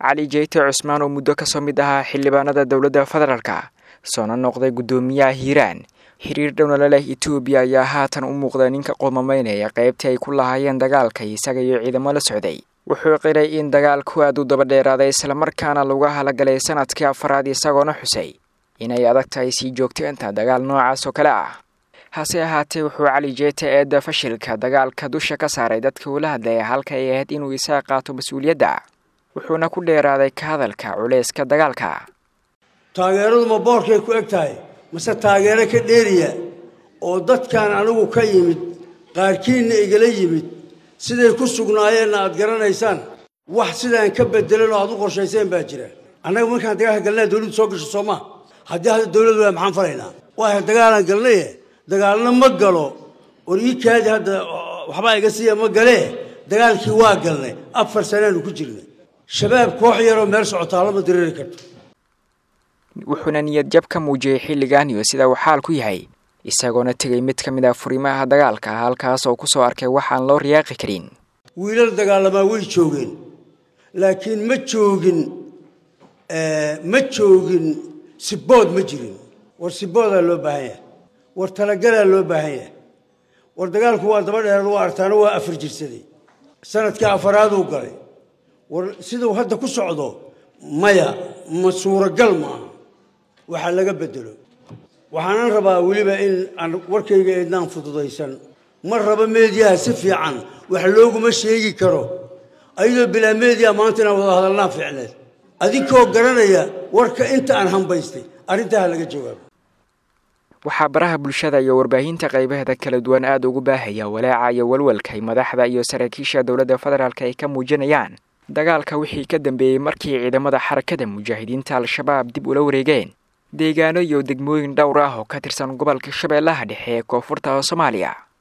cali jeyte cusmaan oo muddo ka soo mid ahaa xildhibaanada dowladda federaalka soona noqday gudoomiyaha hiiraan xiriir dhowna la leh Itoobiya ayaa haatan u muuqda ninka qomameynaya qaybtii ay ku lahaayeen dagaalka isaga iyo ciidamo la socday wuxuu qiray in dagaalku aad u daba dheeraaday isla markaana lagu halagalay sanadkii afraad isagoona xusay inay adag tahay sii joogteenta dagaal noocaas oo kale ah hase ahaatee wuxuu cali jeyte eedda fashilka dagaalka dusha ka saaray dadka ula hadlaya halka ay ahayd inuu isaga qaato mas'uuliyadda wuxuuna ku dheeraaday ka hadalka culeyska dagaalka taageeradu ma boorkay ku eg tahay mase taageero ka dheeriya oo dadkan anigu ka yimid qaarkiina igala yimid siday ku sugnaayeen aad garanaysaan wax sidaan ka bedelan oo aad u qorshayseen baa jira annaga markaan dagaalka galnay dawladdu soo gasho Soomaa haddii hadda dawladdu waa maxaan faraynaa waa dagaalan galnay dagaalna ma galo orikaadi hadda waxba iga siiya ma gale dagaalkii waa galnay 4 sano ku jirnay shabaab koox yar oo meel socota lama direeri karto wuxuuna niyad jab ka muujiyay xilligan iyo sida uu xaal ku yahay isagoona tagay mid ka mid ah furimaha dagaalka halkaas oo ku soo arkay waxaan loo riyaaqi karin wiilal dagaalama way joogeen laakiin ma joogin sibood ma jirin war sibooda loo baahan yahay war talagala loo baahan yahay war dagaalku waa daba dheer waa artaano waa afar jirsaday sanadka afraad uu galay war sidoo hadda ku socdo maya ma suuragal ma waxa laga bedelo waxaan rabaa waliba in aan warkayga eednaan fududaysan mar raba meediyaha si fiican wax looguma sheegi karo ayadoo bilaa meediya maanta inaan wada hadalnaa fiicneed adinkoo garanaya warka inta aan hambaystay arrintaa laga jawaabo waxaa baraha bulshada iyo warbaahinta qaybaheeda kala duwan aad ugu baahaya walaaca iyo walwalka madaxda iyo saraakiisha dowladda federaalka ay ka muujinayaan dagaalka wixii ka dambeeyay markii ciidamada xarakada mujaahidiinta al-shabaab dib ula wareegeen deegaano iyo degmooyin dhowr ah oo ka tirsan gobolka Shabeellaha Dhexe ee koonfurta Soomaaliya